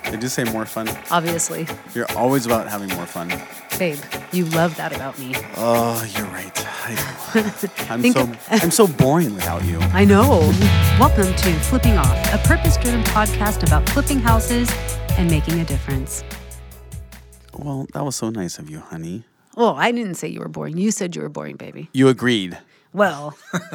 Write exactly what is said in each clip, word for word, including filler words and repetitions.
Did you say more fun? Obviously. You're always about having more fun. Babe, you love that about me. Oh, you're right. I, I'm Think so of- I'm so boring without you. I know. Welcome to Flipping Off, a purpose-driven podcast about flipping houses and making a difference. Well, that was so nice of you, honey. Well, I didn't say you were boring. You said you were boring, baby. You agreed. Well,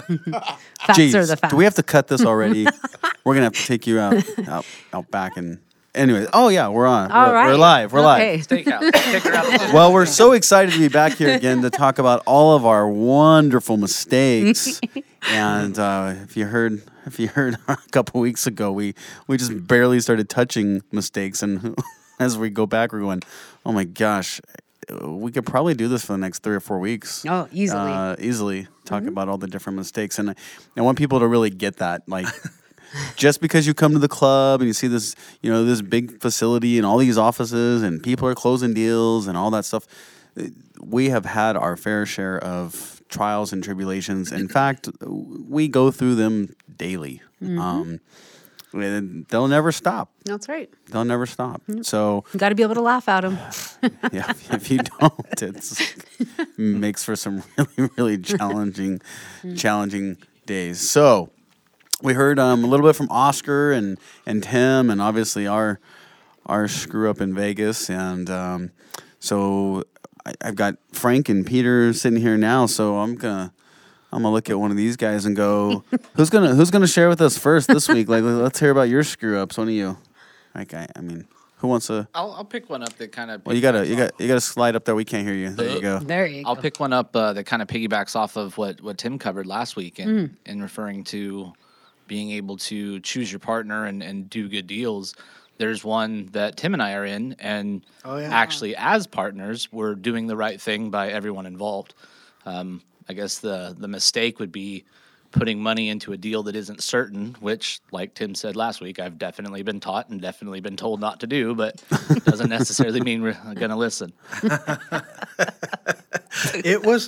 facts Jeez, are the facts. do we have to cut this already? We're gonna have to take you out, out, out back and. Anyway, oh yeah, we're on. All we're, right. we're live. We're okay. live. Steakhouse. Take her out. Well, we're so excited to be back here again to talk about all of our wonderful mistakes. And uh, if you heard, if you heard a couple weeks ago, we we just barely started touching mistakes, and as we go back, we're going, oh my gosh, we could probably do this for the next three or four weeks. Oh, easily. uh, easily talk mm-hmm. about all the different mistakes, and I, I want people to really get that, like. Just because you come to the club and you see this, you know, this big facility and all these offices and people are closing deals and all that stuff, we have had our fair share of trials and tribulations. In fact, we go through them daily. Mm-hmm. Um, and they'll never stop. That's right. They'll never stop. Mm-hmm. So you got to be able to laugh at them. Yeah, if you don't, it makes for some really, really challenging, mm-hmm. challenging days. So. We heard um, a little bit from Oscar and, and Tim, and obviously our our screw up in Vegas, and um, so I, I've got Frank and Peter sitting here now. So I'm gonna I'm gonna look at one of these guys and go, who's gonna who's gonna share with us first this week? Like, let's hear about your screw ups. One of you, like I, I mean, who wants to? I'll, I'll pick one up that kind of. Well, you gotta you got you gotta slide up there. We can't hear you. There you go. There you go. I'll pick one up uh, that kind of piggybacks off of what, what Tim covered last week, and Mm. in referring to being able to choose your partner and, and do good deals. There's one that Tim and I are in, and oh, yeah. actually as partners, we're doing the right thing by everyone involved. Um, I guess the, the mistake would be putting money into a deal that isn't certain, which, like Tim said last week, I've definitely been taught and definitely been told not to do, but doesn't necessarily mean we're going to listen. It was,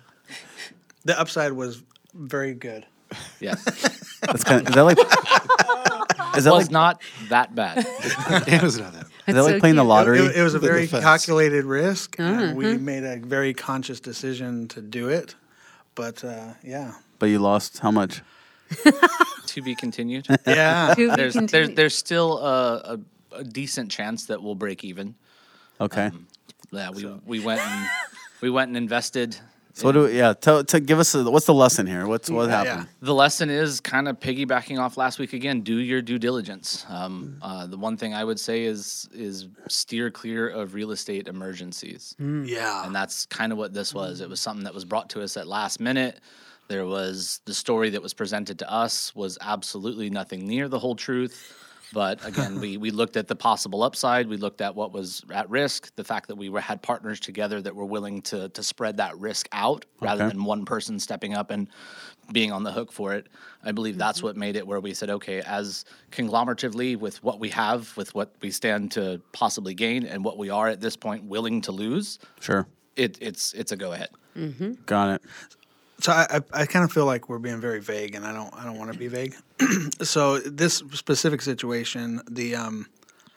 the upside was very good. Yes. That's kind of, is that like? Is that was like not that bad. It was not that. Is That's that like so playing the cute. lottery? It, it was a The very defense. calculated risk, and Uh-huh. we made a very conscious decision to do it. But uh, yeah, But you lost how much? To be continued. yeah. To be There's, there's continued. there's still a, a, a decent chance that we'll break even. Okay. Um, yeah, we we went and we went and invested. So what do we, yeah? Tell to give us a, what's the lesson here? What's what Yeah, happened? The lesson is kind of piggybacking off last week again. Do your due diligence. Um, uh, the one thing I would say is is steer clear of real estate emergencies, Yeah. and that's kind of what this was. It was something that was brought to us at last minute. There was the story that was presented to us was absolutely nothing near the whole truth. But again, we, we looked at the possible upside. We looked at what was at risk, the fact that we were, had partners together that were willing to to spread that risk out rather Okay. than one person stepping up and being on the hook for it. I believe that's what made it where we said, okay, as conglomeratively with what we have, with what we stand to possibly gain and what we are at this point willing to lose, Sure, it, it's it's a go ahead. got it. So I, I, I kind of feel like we're being very vague, and I don't I don't want to be vague. So this specific situation, the um,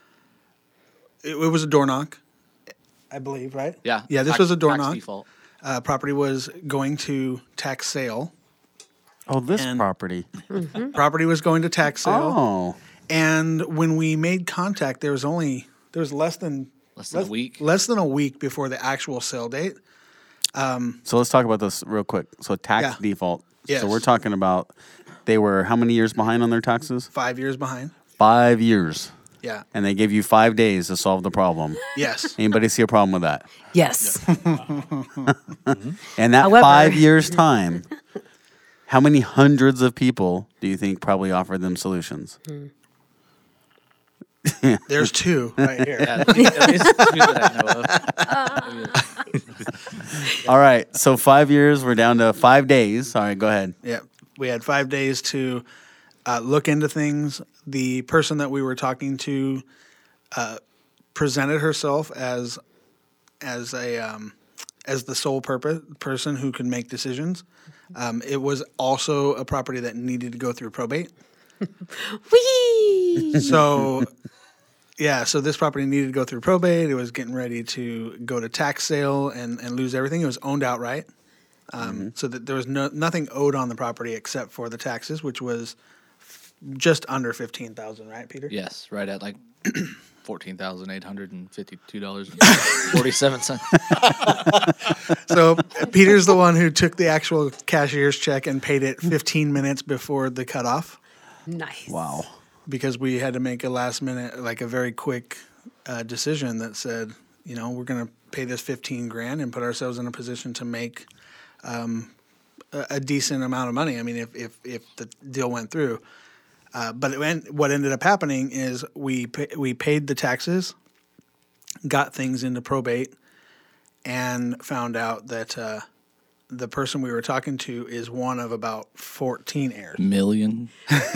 it, it was a door knock, I believe, right? Yeah. Yeah, this tax- was a door tax knock. default. Uh, property was going to tax sale. Oh, this And- property. Property was going to tax sale. Oh, And when we made contact, there was only there was less than Less than a week. less than a week before the actual sale date. so let's talk about this real quick. So tax Yeah. default. Yes. So we're talking about they were how many years behind on their taxes? Five years behind. Five years, Yeah. and they gave you five days to solve the problem. Yes. Anybody see a problem with that? Yes. And that However- five years time, how many hundreds of people do you think probably offered them solutions? There's two right here. Yeah, at least, at least two that I know of. All right, so five years, we're down to five days. All right, go ahead. Yeah. We had five days to uh, look into things. The person that we were talking to uh, presented herself as as a um, as the sole purpose person who could make decisions. Um, it was also a property that needed to go through probate. Whee! So Yeah, so this property needed to go through probate. It was getting ready to go to tax sale and, and lose everything. It was owned outright. Um, mm-hmm. So that there was no, nothing owed on the property except for the taxes, which was f- just under fifteen thousand dollars, right, Peter? Yes, right at like fourteen thousand eight hundred fifty-two dollars and forty-seven cents. So Peter's the one who took the actual cashier's check and paid it fifteen minutes before the cutoff. Nice. Wow. Because we had to make a last minute, like a very quick uh, decision that said, you know, we're going to pay this fifteen grand and put ourselves in a position to make um, a, a decent amount of money. I mean, if if, if the deal went through. Uh, but it went, what ended up happening is we pay, we paid the taxes, got things into probate, and found out that uh, the person we were talking to is one of about fourteen heirs. Million.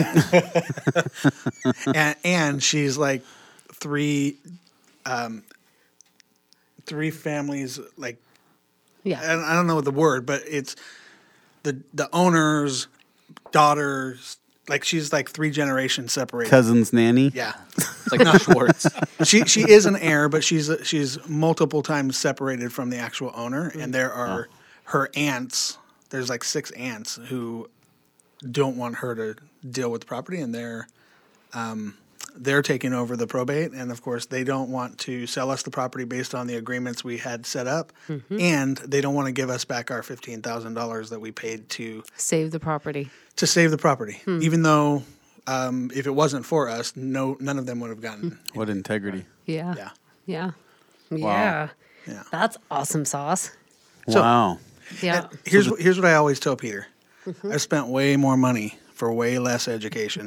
and, and she's like three, um, three families. Like, Yeah. I, I don't know the word, but it's the the owner's daughters. Like she's like three generations separated. Cousin's nanny. Yeah, It's like the Schwartz. she she is an heir, but she's she's multiple times separated from the actual owner, and there are her aunts. There's like six aunts who don't want her to deal with the property, and they're um, they're taking over the probate, and of course they don't want to sell us the property based on the agreements we had set up, Mm-hmm. and they don't want to give us back our fifteen thousand dollars that we paid to Save the property. to save the property, even though um, if it wasn't for us, no none of them would have gotten. What integrity. Yeah. Yeah. Yeah. Yeah. Yeah. That's awesome sauce. So- Wow. Yeah. Here's wh- here's what I always tell Peter. I spent way more money for way less education.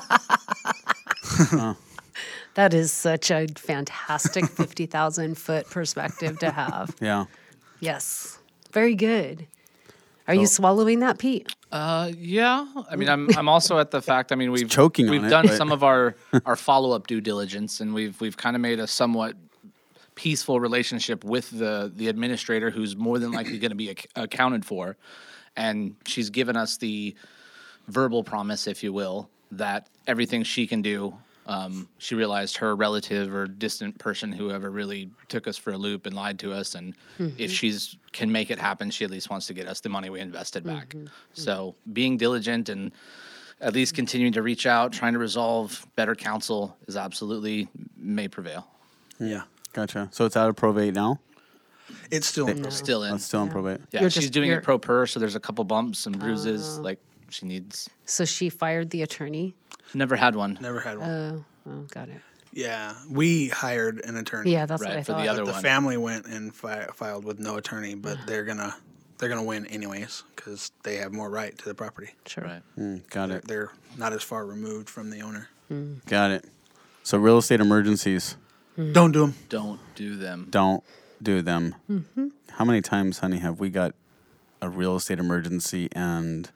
That is such a fantastic fifty thousand foot perspective to have. Yeah. Yes. Very good. Are you swallowing that, Pete? Uh, yeah. I mean, I'm I'm also at the fact. I mean, we've choking on we've it, done but- some of our our follow up due diligence, and we've we've kind of made a somewhat peaceful relationship with the the administrator, who's more than likely going to be ac- accounted for, and she's given us the verbal promise, if you will, that everything she can do. Um, she realized her relative or distant person, whoever really took us for a loop and lied to us, and if she's can make it happen, she at least wants to get us the money we invested back. Mm-hmm. So being diligent and at least continuing to reach out, trying to resolve better counsel is absolutely may prevail. Yeah, Gotcha. So it's out of probate now? it's still in probate. Still in. That's still in probate. Yeah, You're she's just- doing you're- it pro per, so there's a couple bumps and Oh. bruises like she needs. So she fired the attorney? Never had one. Never had one. Oh, oh got it. Yeah, we hired an attorney. Yeah, that's what Right, I for the thought. other the one. family went and fi- filed with no attorney, but they're gonna they're gonna win anyways because they have more right to the property. Sure. Right. Mm, got They're, it. they're not as far removed from the owner. Got it. So real estate emergencies, Don't do them. Don't do them. don't do them. Mm-hmm. How many times, honey, have we got a real estate emergency and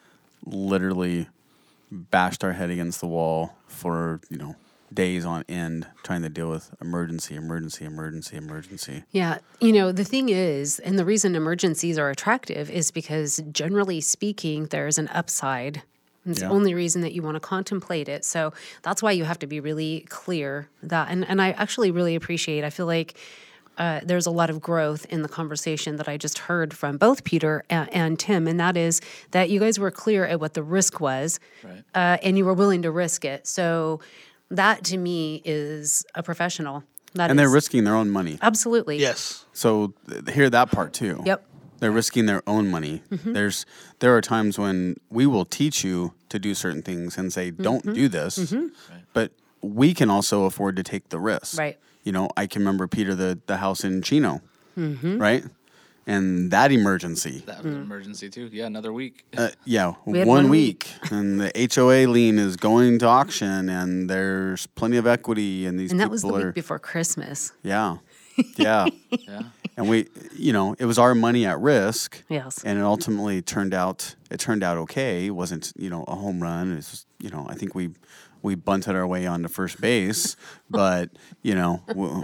literally bashed our head against the wall for, you know, days on end trying to deal with emergency, emergency, emergency, emergency? Yeah. You know, the thing is, and the reason emergencies are attractive is because generally speaking, there's an upside. It's Yeah. the only reason that you want to contemplate it. So that's why you have to be really clear that. And, and I actually really appreciate, I feel like uh, there's a lot of growth in the conversation that I just heard from both Peter and, and Tim. And that is that you guys were clear at what the risk was Right. uh, and you were willing to risk it. So that to me is a professional. That And they're is- risking their own money. Absolutely. Yes. So th- hear that part too. Yep. They're risking their own money. Mm-hmm. There's there are times when we will teach you to do certain things and say, don't Mm-hmm. do this. But we can also afford to take the risk. Right. You know, I can remember, Peter, the, the house in Chino, Mm-hmm. right? And that emergency. That was an emergency too. Yeah, another week. Uh, yeah, We had one, one week. and the H O A lien is going to auction, and there's plenty of equity, and these And that people was the are. week before Christmas. Yeah. Yeah. Yeah. And we, you know, it was our money at risk. Yes. And it ultimately turned out, it turned out okay. It wasn't, you know, a home run. It's just, you know, I think we, we bunted our way onto first base, but, you know,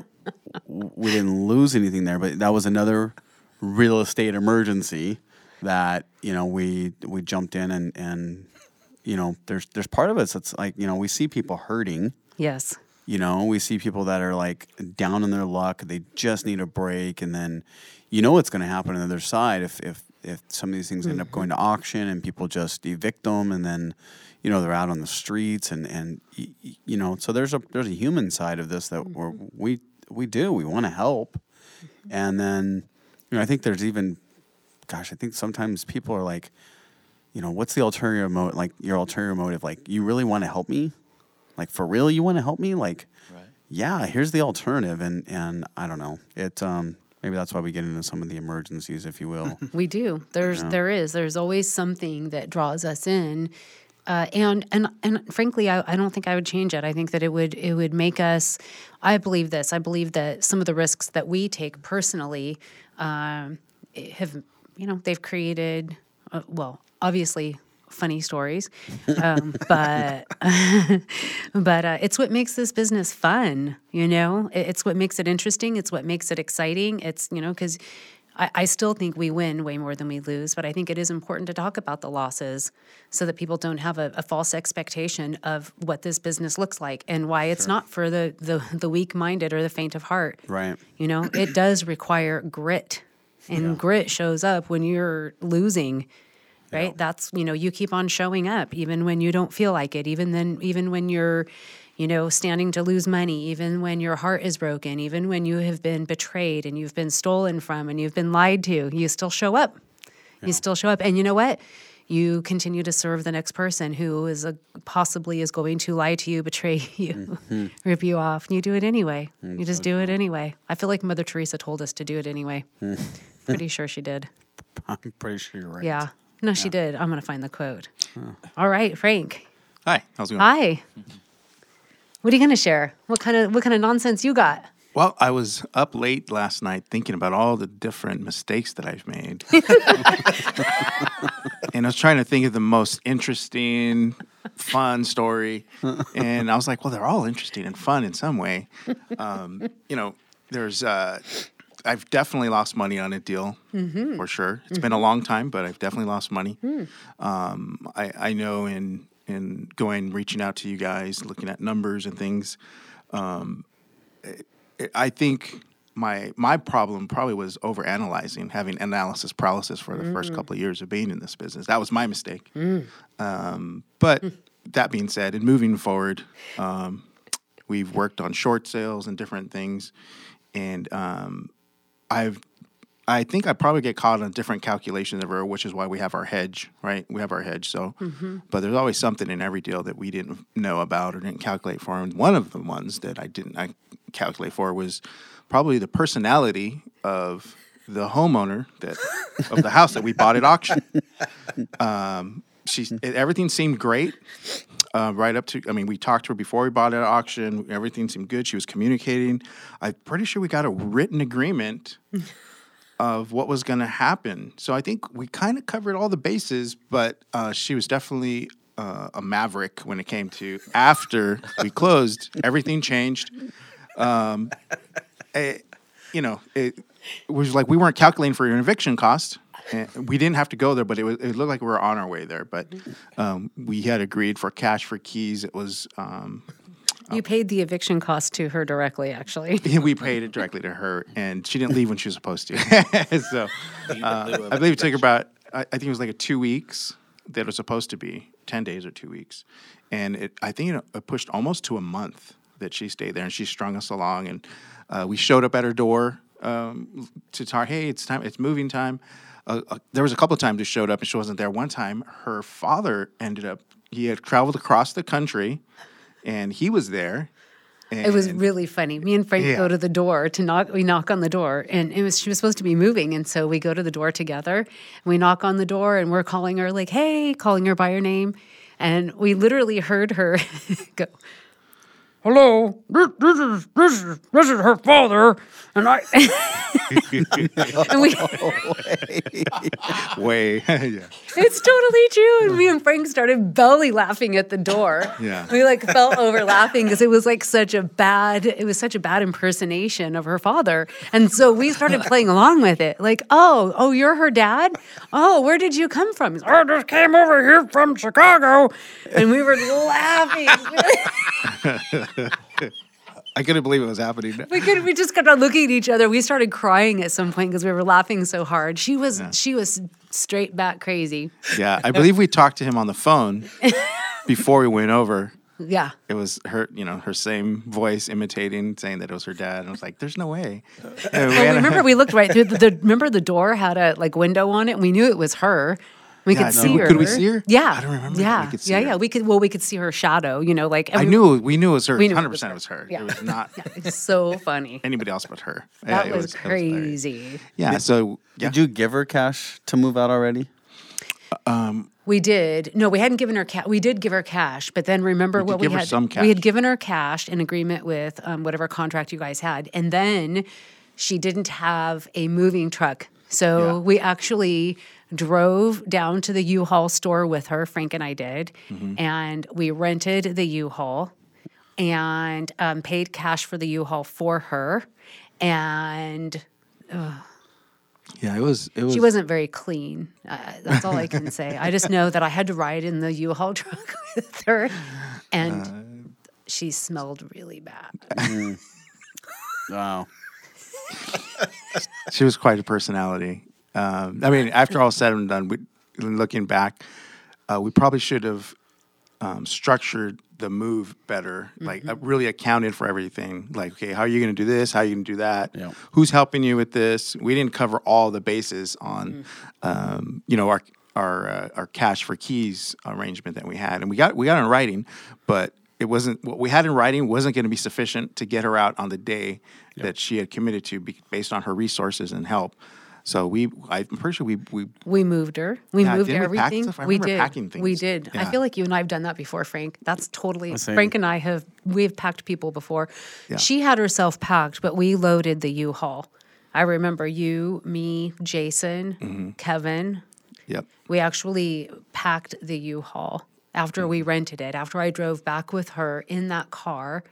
we, we didn't lose anything there. But that was another real estate emergency that, you know, we, we jumped in and, and, you know, there's, there's part of us that's like, you know, we see people hurting. Yes. You know, we see people that are like down on their luck. They just need a break. And then you know what's going to happen on the other side if, if, if some of these things end up going to auction and people just evict them, and then, you know, they're out on the streets, and, and you know, so there's a there's a human side of this that we're, we we do. We want to help. And then, you know, I think there's even, gosh, I think sometimes people are like, you know, what's the ulterior motive? Like your ulterior motive, like you really want to help me? Like for real, you want to help me? Like, Right. yeah, here's the alternative. And, and I don't know. It, um, maybe that's why we get into some of the emergencies, if you will. We do. There's Yeah. there is. There's always something that draws us in. Uh, and and and frankly, I, I don't think I would change it. I think that it would it would make us. I believe this. I believe that some of the risks that we take personally um, have, you know, they've created. Uh, well, obviously, funny stories, um, but but uh, it's what makes this business fun. You know, It- it's what makes it interesting. It's what makes it exciting. It's, you know, because I, I still think we win way more than we lose, but I think it is important to talk about the losses so that people don't have a, a false expectation of what this business looks like and why it's not for the, the, the weak-minded or the faint of heart. Right. You know, it does require grit, and grit shows up when you're losing. Right? Yeah. That's, you know, you keep on showing up even when you don't feel like it, even then, even when you're, you know, standing to lose money, even when your heart is broken, even when you have been betrayed and you've been stolen from and you've been lied to, you still show up. You still show up. And you know what? You continue to serve the next person who is a, possibly is going to lie to you, betray you, rip you off. And you do it anyway. You just do it anyway. I feel like Mother Teresa told us to do it anyway. Pretty sure she did. I'm pretty sure you're right. Yeah. No, she did. I'm going to find the quote. All right, Frank. Hi, how's it going? Hi. What are you going to share? What kind of what kind of nonsense you got? Well, I was up late last night thinking about all the different mistakes that I've made. And I was trying to think of the most interesting, fun story. And I was like, well, they're all interesting and fun in some way. Um, you know, there's, uh, I've definitely lost money on a deal, mm-hmm. for sure. It's mm-hmm. been a long time, but I've definitely lost money. Mm. Um, I, I know in, in going, reaching out to you guys, looking at numbers and things, um, it, it, I think my my problem probably was overanalyzing, having analysis paralysis for the mm. first couple of years of being in this business. That was my mistake. Mm. Um, but mm. that being said, and moving forward, um, we've worked on short sales and different things, and um, I've I think I probably get caught on different calculations of her, which is why we have our hedge, right? We have our hedge. So, mm-hmm. but there's always something in every deal that we didn't know about or didn't calculate for. And one of the ones that I didn't I calculate for was probably the personality of the homeowner that of the house that we bought at auction. Um, she's it, everything seemed great. Uh, right up to, I mean, we talked to her before we bought it at auction. Everything seemed good. She was communicating. I'm pretty sure we got a written agreement of what was going to happen. So I think we kind of covered all the bases, but uh, she was definitely uh, a maverick when it came to after we closed. Everything changed. Um, it, you know, it, it was like we weren't calculating for an eviction cost. And we didn't have to go there, but it, was, it looked like we were on our way there. But um, we had agreed for cash for keys. It was... Um, You paid the eviction cost to her directly, actually. we paid it directly to her, and she didn't leave when she was supposed to. So uh, I believe it took her about, I, I think it was like a two weeks that it was supposed to be, ten days or two weeks. And it, I think it, it pushed almost to a month that she stayed there, and she strung us along. And uh, we showed up at her door um, to tell her, hey, it's time, it's moving time. Uh, uh, there was a couple of times we showed up and she wasn't there. One time, her father ended up, he had traveled across the country, and he was there. And it was really funny. Me and Frank yeah. go to the door to knock. We knock on the door, and it was she was supposed to be moving, and so we go to the door together. And we knock on the door, and we're calling her like, "Hey," calling her by her name, and we literally heard her go, "Hello, this, this is this is this is her father," and I. and we, way, yeah. It's totally true. And me and Frank started belly laughing at the door. Yeah. We like fell over laughing because it was like such a bad, it was such a bad impersonation of her father. And so we started playing along with it. Like, oh, oh, you're her dad? Oh, where did you come from? He's, I just came over here from Chicago. And we were laughing. I couldn't believe it was happening. We could. We just kept on looking at each other. We started crying at some point because we were laughing so hard. She was. Yeah. She was straight back crazy. Yeah, I believe we talked to him on the phone before we went over. Yeah. It was her, you know, her same voice imitating, saying that it was her dad. And I was like, "There's no way." And we Well, had- remember, we looked right through the, the. Remember, the door had a like window on it, and we knew it was her. We Yeah, could no, see her. could we see her? Yeah, I don't remember if Yeah, we could see yeah, her. yeah. We could. Well, we could see her shadow. You know, like and I we- knew, we knew it was her. We knew it Hundred was percent, her. it was her. Yeah. It was not It's so funny. anybody else but her. That Yeah, it was it very- crazy. yeah. So yeah. Did you give her cash to move out already? We did. No, we hadn't given her cash. We did give her cash, but then remember We did what we give her had. some We had cash. given her cash in agreement with um, whatever contract you guys had, and then she didn't have a moving truck, so Yeah. we actually drove down to the U-Haul store with her. Frank and I did, Mm-hmm. and we rented the U-Haul and um, paid cash for the U-Haul for her, and Yeah, it was. It was. she wasn't very clean. Uh, that's all I can say. I just know that I had to ride in the U-Haul truck with her, and Uh, she smelled really bad. Wow. She was quite a personality. Um, I mean, after all said and done, we, looking back, uh, we probably should have um, structured the move better, like uh, really accounted for everything. Like, okay, how are you going to do this? How are you going to do that? Yeah. Who's helping you with this? We didn't cover all the bases on, um, you know, our our uh, our cash for keys arrangement that we had, and we got we got it in writing, but it wasn't what we had in writing wasn't going to be sufficient to get her out on the day that she had committed to, be, based on her resources and help. So we, I'm pretty sure we we We moved her. We Yeah, moved didn't we pack everything. stuff? I we remember did. packing We things. did. I Yeah. feel like you and I have done that before, Frank. That's totally. Let's say- Frank and I have. We've packed people before. Yeah. She had herself packed, but we loaded the U-Haul. I remember you, me, Jason, Mm-hmm. Kevin. yep. We actually packed the U-Haul after we rented it. After I drove back with her in that car.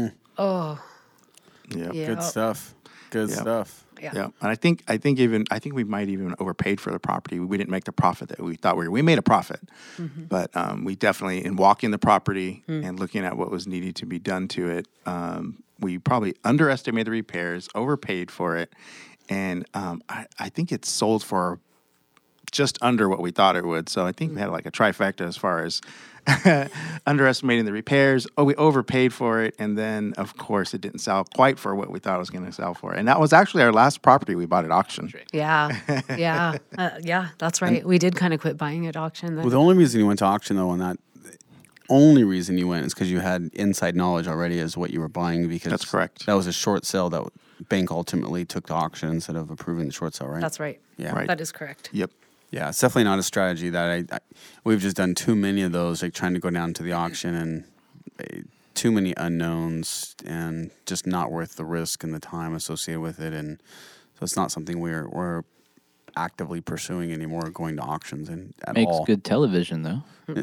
Oh, Yep. yeah. Good stuff. Good Yeah. stuff. Yeah. Yeah, and I think I think even I think we might even overpaid for the property. We didn't make the profit that we thought we were. We made a profit, Mm-hmm. but um, we definitely in walking the property Mm. and looking at what was needed to be done to it, um, we probably underestimated the repairs, overpaid for it, and um, I, I think it sold for just under what we thought it would. So I think we had like a trifecta as far as underestimating the repairs. Oh, we overpaid for it, and then of course it didn't sell quite for what we thought it was going to sell for. And that was actually our last property we bought at auction. Yeah. Yeah. Uh, yeah. That's right. We did kind of quit buying at auction then. Well, the only reason you went to auction, though, on that, only reason you went is because you had inside knowledge already as what you were buying. Because That's correct. That was a short sale that bank ultimately took to auction instead of approving the short sale, right? That's right. Yeah. Right. That is correct. Yep. Yeah, it's definitely not a strategy that I, I. We've just done too many of those, like trying to go down to the auction and uh, too many unknowns and just not worth the risk and the time associated with it. And so it's not something we're we're actively pursuing anymore, going to auctions and at Makes all. good television, though.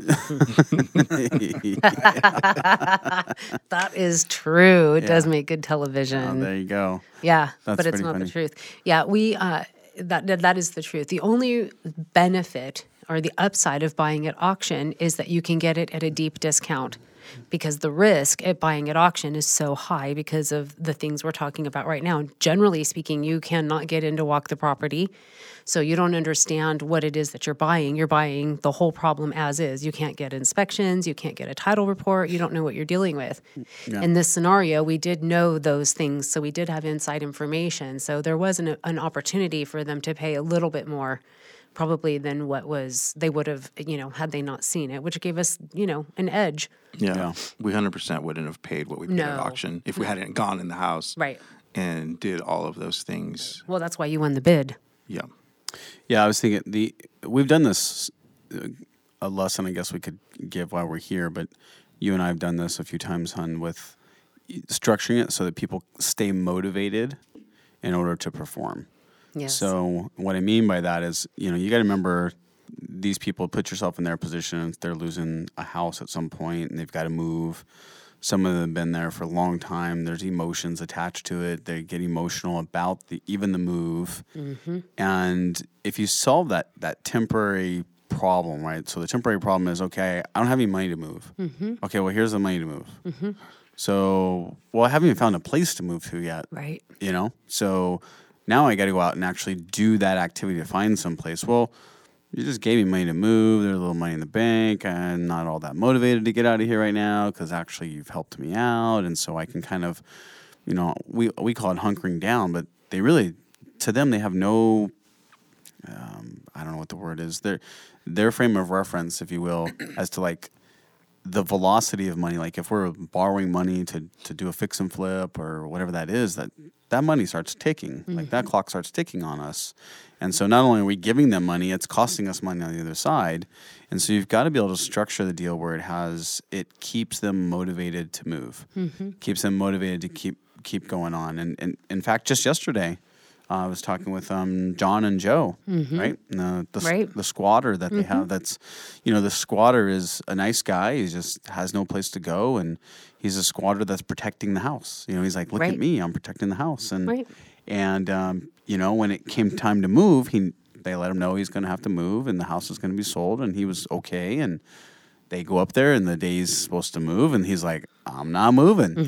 That is true. It does Yeah. make good television. Oh, there you go. Yeah, That's but it's pretty not funny. the truth. Yeah, we uh, that, that that is the truth. The only benefit or the upside of buying at auction is that you can get it at a deep discount, because the risk at buying at auction is so high because of the things we're talking about right now. Generally speaking, you cannot get in to walk the property, so you don't understand what it is that you're buying. You're buying the whole problem as is. You can't get inspections. You can't get a title report. You don't know what you're dealing with. In this scenario, we did know those things, so we did have inside information. So there was an, an opportunity for them to pay a little bit more, probably than what was they would have, you know, had they not seen it, which gave us, you know, an edge. Yeah. Yeah. We one hundred percent wouldn't have paid what we paid at No. auction if we hadn't gone in the house Right. and did all of those things. Well, that's why you won the bid. Yeah. Yeah, I was thinking the we've done this uh, a lesson I guess we could give while we're here, but you and I have done this a few times, hun, with structuring it so that people stay motivated in order to perform. Yes. So what I mean by that is, you know, you got to remember these people. Put yourself in their position. They're losing a house at some point, and they've got to move. Some of them have been there for a long time. There's emotions attached to it. They get emotional about the even the move. And if you solve that that temporary problem, right? So the temporary problem is, okay, I don't have any money to move. Mm-hmm. Okay, well, here's the money to move. Mm-hmm. So, well, I haven't even found a place to move to yet. Right. You know? So now I got to go out and actually do that activity to find some place. Well, you just gave me money to move. There's a little money in the bank. I'm not all that motivated to get out of here right now because actually you've helped me out. And so I can kind of, you know, we we call it hunkering down, but they really, to them, they have no, um, I don't know what the word is. Their, their frame of reference, if you will, as to like the velocity of money. Like if we're borrowing money to, to do a fix and flip or whatever that is, that, that money starts ticking. Mm-hmm. Like that clock starts ticking on us. And so not only are we giving them money, it's costing us money on the other side. And so you've got to be able to structure the deal where it has, it keeps them motivated to move, mm-hmm. keeps them motivated to keep keep going on. And, and in fact, just yesterday, uh, I was talking with um, John and Joe, mm-hmm. right? The, the, right? The squatter that mm-hmm. they have. That's, you know, the squatter is a nice guy. He just has no place to go. And he's a squatter that's protecting the house. You know, he's like, look right. at me, I'm protecting the house. And, right. and um, you know, when it came time to move, he they let him know he's going to have to move and the house is going to be sold. And he was okay. And they go up there and the day he's supposed to move. And he's like, I'm not moving.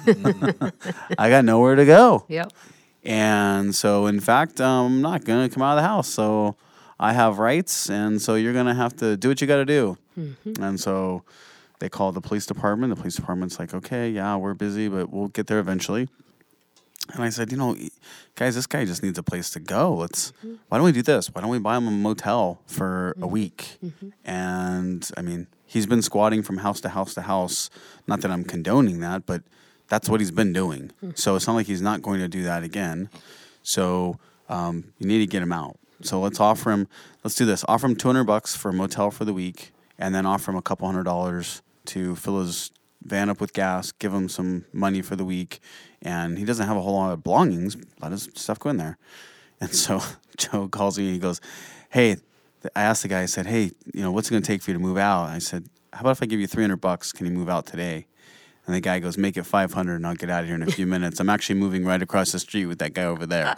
I got nowhere to go. Yep. And so, in fact, I'm not going to come out of the house. So I have rights. And so you're going to have to do what you got to do. Mm-hmm. And so they called the police department. The police department's like, okay, yeah, we're busy, but we'll get there eventually. And I said, you know, guys, this guy just needs a place to go. Let's. Mm-hmm. Why don't we do this? Why don't we buy him a motel for mm-hmm. a week? Mm-hmm. And, I mean, he's been squatting from house to house to house. Not that I'm condoning that, but that's what he's been doing. Mm-hmm. So it's not like he's not going to do that again. So um, you need to get him out. So let's offer him, let's do this. Offer him two hundred bucks for a motel for the week, and then offer him a couple hundred dollars to fill his van up with gas, give him some money for the week, and he doesn't have a whole lot of belongings. Let his stuff go in there. And so Joe calls me and he goes, hey, I asked the guy, I said, hey, you know, what's it going to take for you to move out? I said, how about if I give you three hundred bucks, can you move out today? And the guy goes, make it five hundred and I'll get out of here in a few minutes. I'm actually moving right across the street with that guy over there.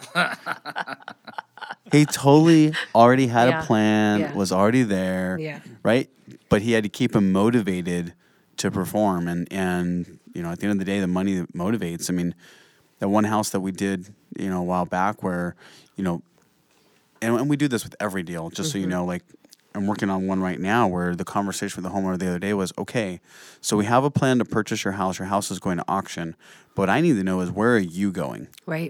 He totally already had yeah. a plan, yeah. was already there, yeah. right? But he had to keep him motivated to perform. And, and, you know, at the end of the day, the money that motivates. I mean, that one house that we did, you know, a while back where, you know, and, and we do this with every deal, just mm-hmm. so you know, like, I'm working on one right now where the conversation with the homeowner the other day was, okay, so we have a plan to purchase your house. Your house is going to auction. But what I need to know is, where are you going? Right.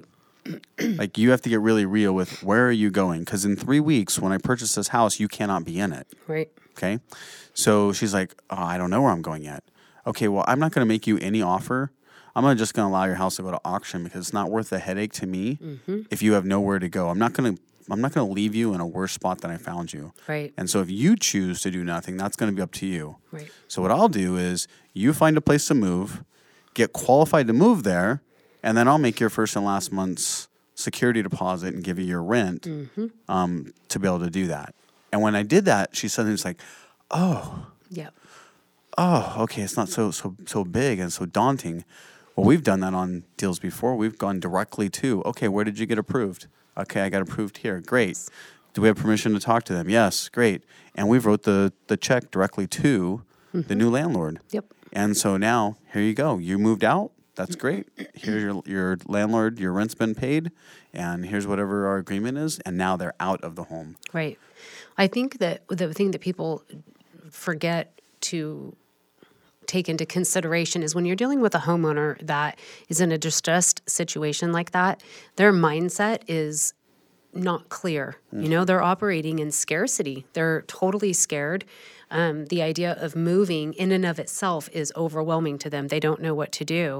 Like, you have to get really real with, where are you going? Because in three weeks, when I purchase this house, you cannot be in it. Right. Okay? So she's like, oh, I don't know where I'm going yet. Okay, well, I'm not going to make you any offer. I'm not just going to allow your house to go to auction because it's not worth the headache to me mm-hmm. if you have nowhere to go. I'm not going to I'm not going to leave you in a worse spot than I found you. Right. And so if you choose to do nothing, that's going to be up to you. Right. So what I'll do is you find a place to move, get qualified to move there, and then I'll make your first and last month's security deposit and give you your rent mm-hmm. um, to be able to do that. And when I did that, she suddenly was like, oh. Yep. Oh, okay, it's not so so so big and so daunting. Well, we've done that on deals before. We've gone directly to, okay, where did you get approved? Okay, I got approved here. Great. Do we have permission to talk to them? Yes, great. And we've wrote the, the check directly to mm-hmm. the new landlord. Yep. And so now, here you go. You moved out. That's great. Here's your your landlord. Your rent's been paid. And here's whatever our agreement is. And now they're out of the home. Right. I think that the thing that people forget to take into consideration is when you're dealing with a homeowner that is in a distressed situation like that, their mindset is not clear. Mm-hmm. You know, they're operating in scarcity. They're totally scared. Um, the idea of moving in and of itself is overwhelming to them. They don't know what to do.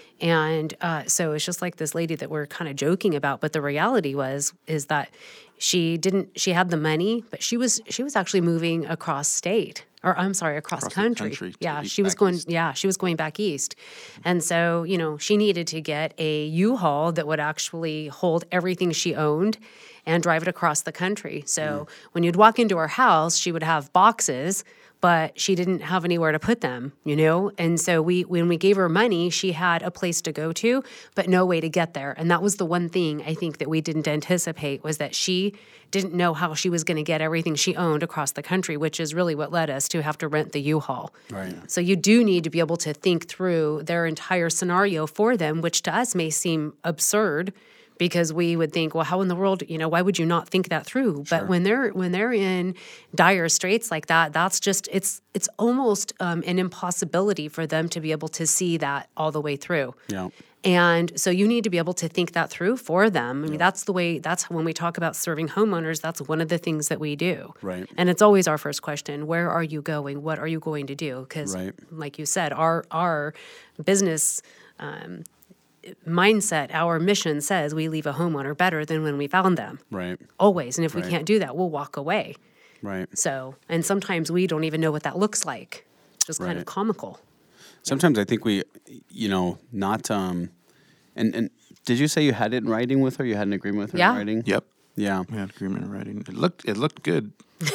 And uh, so it's just like this lady that we're kind of joking about, but the reality was is that she didn't. She had the money, but she was she was actually moving across state, or I'm sorry, across, across country. The country. Yeah, she was going. East. Yeah, she was going back east, and so you know she needed to get a U-Haul that would actually hold everything she owned and drive it across the country. So mm. when you'd walk into her house, she would have boxes. but she didn't have anywhere to put them, you know? And so we when we gave her money, she had a place to go to, but no way to get there. And that was the one thing I think that we didn't anticipate, was that she didn't know how she was going to get everything she owned across the country, which is really what led us to have to rent the U-Haul. Right. So you do need to be able to think through their entire scenario for them, which to us may seem absurd, because we would think, well, how in the world, you know, why would you not think that through? But Sure. when they're when they're in dire straits like that, that's just it's it's almost um, an impossibility for them to be able to see that all the way through. Yeah. And so you need to be able to think that through for them. I mean, that's the way, that's when we talk about serving homeowners, that's one of the things that we do. Right. And it's always our first question, where are you going? What are you going to do? Because Right. like you said, our, our business um, mindset, our mission says we leave a homeowner better than when we found them. Right. Always. And if we Right. can't do that, we'll walk away. Right. So, and sometimes we don't even know what that looks like. Just kind Right. of comical. Sometimes I think we, you know, not. Um, and and did you say you had it in writing with her? You had an agreement with her Yeah. in writing? Yep. Yeah. We had agreement in writing. It looked it looked good.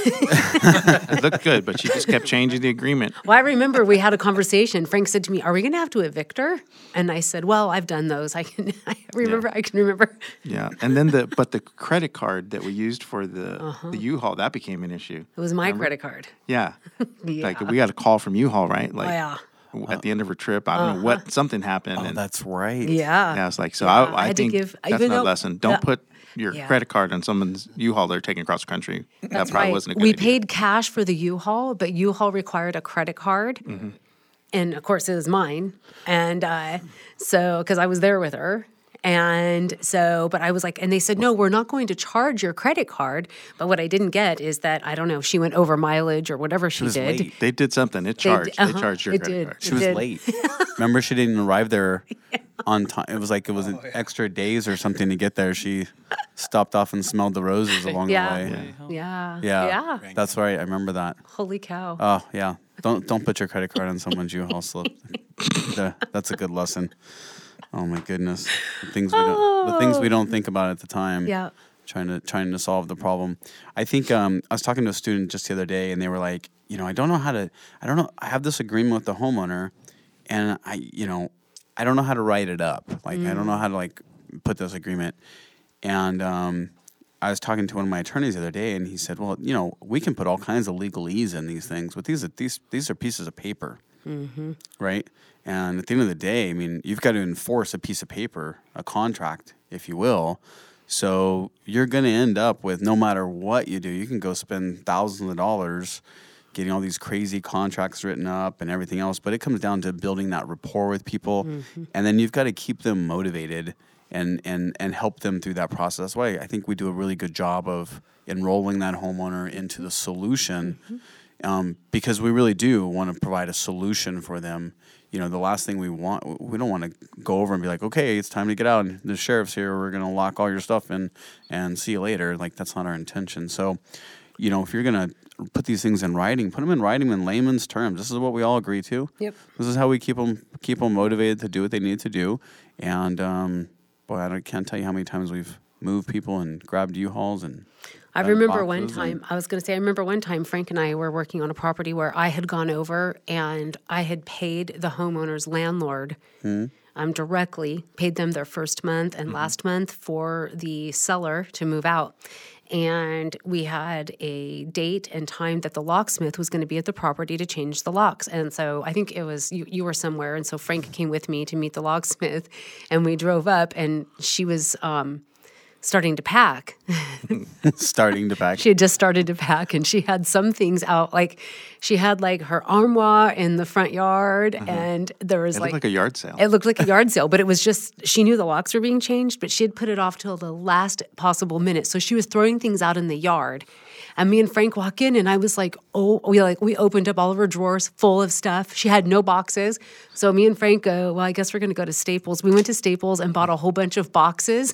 It looked good, but she just kept changing the agreement. Well, I remember we had a conversation. Frank said to me, "Are we going to have to evict her?" And I said, "Well, I've done those. I can. I remember. I can remember." Yeah, and then the but the credit card that we used for the Uh-huh. the U-Haul, that became an issue. It was my credit card. Yeah, Yeah. like we got a call from U-Haul, right? Like Oh, yeah. at the end of her trip, I don't know what something happened. Oh, and that's right. Yeah. yeah, I was like, so Yeah, I, I I had to think give- that's even another though- lesson. Don't Yeah. put your Yeah. credit card on someone's U-Haul they're taking across the country. That That's probably right. wasn't a good we idea. paid cash for the U-Haul, but U-Haul required a credit card. Mm-hmm. And of course, it was mine. And uh, so, because I was there with her. And so, but I was like, and they said, no, we're not going to charge your credit card. But what I didn't get is that, I don't know, she went over mileage or whatever she was did. late. They did something. It They charged. d- They, uh-huh, charged your it credit did. card. She was did. late. Remember, she didn't arrive there on time. It was like it was an extra days or something to get there. She stopped off and smelled the roses along Yeah. the way. Yeah. Yeah. Yeah. That's right. I remember that. Holy cow. Oh yeah. Don't don't put your credit card on someone's U-Haul slip. The- That's a good lesson. Oh my goodness. The things we don't the things we don't think about at the time. Yeah. Trying to trying to solve the problem. I think um, I was talking to a student just the other day, and they were like, you know, I don't know how to. I don't know. I have this agreement with the homeowner, and I, you know, I don't know how to write it up. Like I don't know how to like put this agreement. And um, I was talking to one of my attorneys the other day, and he said, well, you know, we can put all kinds of legalese in these things, but these are these these are pieces of paper, right? And at the end of the day, I mean, you've got to enforce a piece of paper, a contract, if you will. So you're going to end up with, no matter what you do, you can go spend thousands of dollars getting all these crazy contracts written up and everything else. But it comes down to building that rapport with people. And then you've got to keep them motivated and, and, and help them through that process. That's why I think we do a really good job of enrolling that homeowner into the solution, um, because we really do want to provide a solution for them. You know, the last thing we want, we don't want to go over and be like, okay, it's time to get out. And the sheriff's here. We're going to lock all your stuff in and see you later. Like, that's not our intention. So, you know, if you're going to put these things in writing, put them in writing in layman's terms. This is what we all agree to. Yep. This is how we keep them, keep them motivated to do what they need to do. And, um, boy, I don't- can't tell you how many times we've moved people and grabbed U-Hauls and I uh, remember one boxes time, and- I was going to say, I remember one time Frank and I were working on a property where I had gone over and I had paid the homeowner's landlord um, directly, paid them their first month and last month for the seller to move out. And we had a date and time that the locksmith was going to be at the property to change the locks. And so I think it was, you, you were somewhere. And so Frank came with me to meet the locksmith and we drove up and she was um, starting to pack. starting to pack. She had just started to pack and she had some things out, like she had like her armoire in the front yard and there was It like, looked like a yard sale. it looked like a yard sale, but it was just, she knew the locks were being changed, but she had put it off till the last possible minute. So she was throwing things out in the yard. And me and Frank walk in and I was like, oh, we like, we opened up all of her drawers full of stuff. She had no boxes. So me and Frank go, well, I guess we're going to go to Staples. We went to Staples and bought a whole bunch of boxes.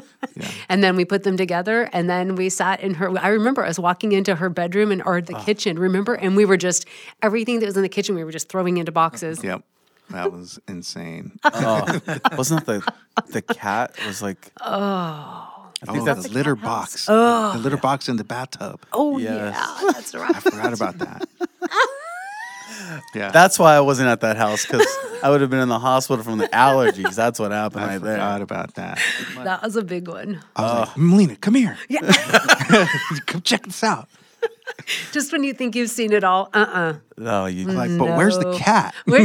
And then we put them together and then we sat in her, I remember us walking into her bedroom and or the kitchen, remember? And we were just, everything that was in the kitchen, we were just throwing into boxes. Yep. That was insane. Oh, wasn't that the the cat was like? Oh. I think oh, that's the litter box. The litter box in the bathtub. Oh, Yes. yeah, that's right. I forgot about that. Yeah. That's why I wasn't at that house, because I would have been in the hospital from the allergies. That's what happened I right forgot there. about that. That was a big one. I was like, Melina, come here. Yeah. Come check this out. Just when you think you've seen it all, uh-uh. Oh, you Like, but where's the No. cat? Where-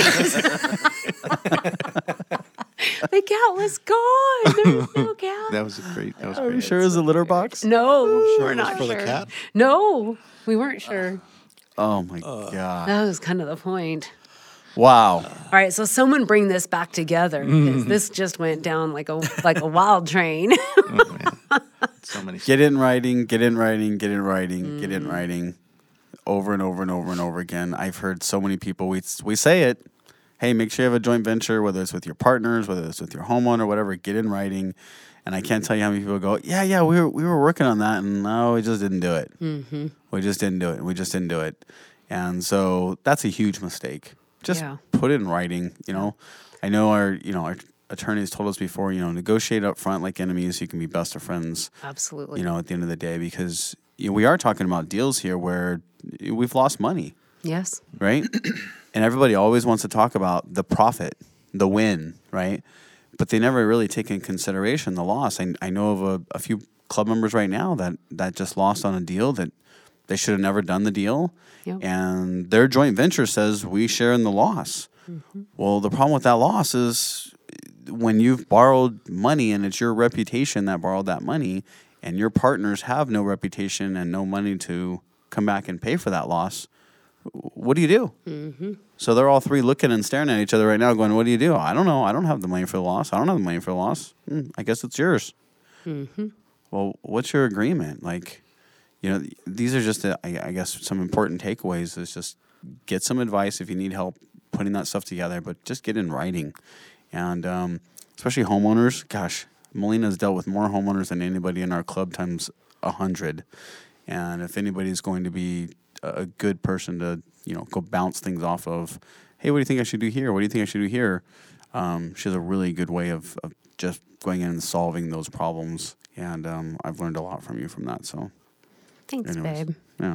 the cat was gone. There was no cat. That was a great. That was Are you great. sure it was a litter box? No, sure we're it was not for the sure. cat? No, we weren't sure. Oh my god! That was kind of the point. Wow. All right, so someone bring this back together, because this just went down like a like a wild train. Oh, man. So many. Get it in writing. Get it in writing. Get it in writing. Get it in writing. Over and over and over and over again. I've heard so many people. We we say it. Hey, make sure you have a joint venture, whether it's with your partners, whether it's with your homeowner, whatever. Get it in writing. And I can't tell you how many people go, yeah, yeah, we were we were working on that, and no, we just didn't do it. Mm-hmm. We just didn't do it. We just didn't do it. And so that's a huge mistake. Just Yeah. put it in writing. You know, I know our you know our attorneys told us before. You know, negotiate up front like enemies. So you can be best of friends. Absolutely. You know, at the end of the day, because you know, we are talking about deals here where we've lost money, Yes. right? And everybody always wants to talk about the profit, the win, right? But they never really take in consideration the loss. I, I know of a, a few club members right now that, that just lost on a deal that they should have never done the deal. Yep. And their joint venture says we share in the loss. Mm-hmm. Well, the problem with that loss is when you've borrowed money and it's your reputation that borrowed that money, and your partners have no reputation and no money to come back and pay for that loss, what do you do? Mm-hmm. So they're all three looking and staring at each other right now going, what do you do? I don't know. I don't have the money for the loss. I don't have the money for the loss. Hmm, I guess it's yours. Mm-hmm. Well, what's your agreement? Like, you know, these are just, uh, I, I guess, some important takeaways is just get some advice if you need help putting that stuff together, but just get in writing. And um, especially homeowners, gosh, Melina's dealt with more homeowners than anybody in our club times a hundred. And if anybody's going to be a good person to, you know, go bounce things off of, hey, what do you think I should do here? What do you think I should do here? Um, she has a really good way of, of just going in and solving those problems. And um, I've learned a lot from you from that. So, Thanks, anyways, babe. yeah.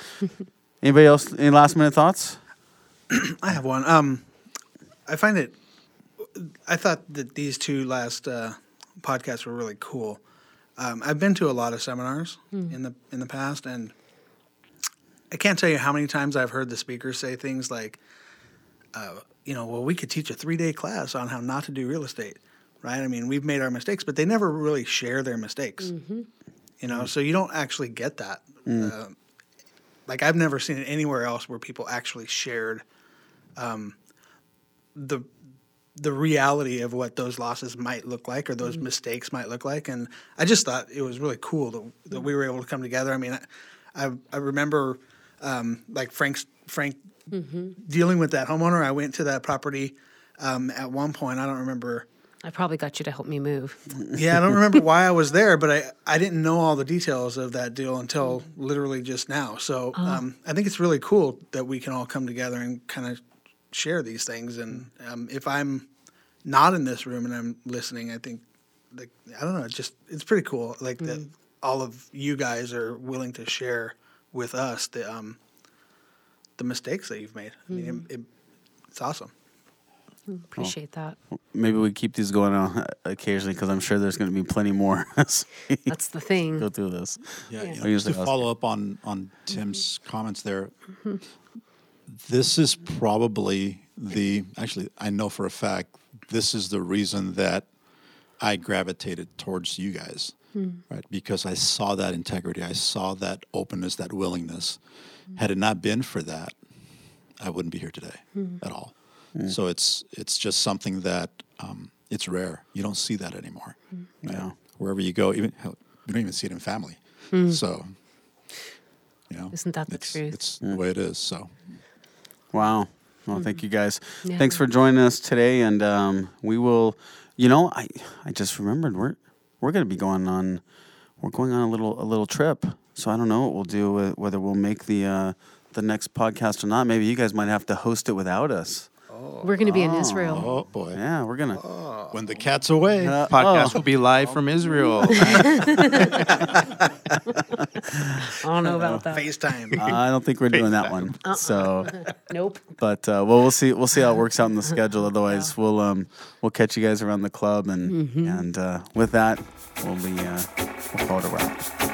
Anybody else? Any last minute thoughts? I have one. Um, I find it. I thought that these two last uh, podcasts were really cool. Um, I've been to a lot of seminars in the in the past, and I can't tell you how many times I've heard the speakers say things like, uh, "You know, well, we could teach a three day class on how not to do real estate." Right? I mean, we've made our mistakes, but they never really share their mistakes. Mm-hmm. You know, so you don't actually get that. Uh, like I've never seen it anywhere else where people actually shared um, the the reality of what those losses might look like or those mistakes might look like. And I just thought it was really cool that, that we were able to come together. I mean, I I, I remember um, like Frank's Frank dealing with that homeowner. I went to that property um, at one point. I don't remember. I probably got you to help me move. Yeah, I don't remember why I was there, but I, I didn't know all the details of that deal until literally just now. So um, I think it's really cool that we can all come together and kind of share these things. And um, if I'm not in this room and I'm listening, I think, like, I don't know, it's just it's pretty cool. Like that all of you guys are willing to share with us the um, the mistakes that you've made. I mean, it, it, it's awesome. Appreciate that. Maybe we keep these going on occasionally because I'm sure there's going to be plenty more as we That's the thing. go through this. Yeah, you I know, usually just to ask- follow up on on Tim's comments there, this is probably the actually I know for a fact this is the reason that I gravitated towards you guys, right? Because I saw that integrity, I saw that openness, that willingness. Had it not been for that, I wouldn't be here today at all. So it's it's just something that um, it's rare. You don't see that anymore. Right? Yeah. Wherever you go, even hell, you don't even see it in family. So, you know, Isn't that the it's, truth? It's the way it is. So, Wow. Well, thank you guys. Yeah. Thanks for joining us today, and um, we will. You know, I I just remembered we're we're going to be going on. We're going on a little a little trip. So I don't know what we'll do. uh, Whether we'll make the uh, the next podcast or not. Maybe you guys might have to host it without us. We're going to be in Israel. oh boy, Yeah, we're gonna. when the cat's away. Uh, Podcast oh. will be live from Israel. I don't know about that. FaceTime. I don't think we're doing that one. So, Nope. but uh, well, we'll see. We'll see how it works out in the schedule. Otherwise, we'll um we'll catch you guys around the club, and and uh, with that, we'll be uh, we'll call it a wrap.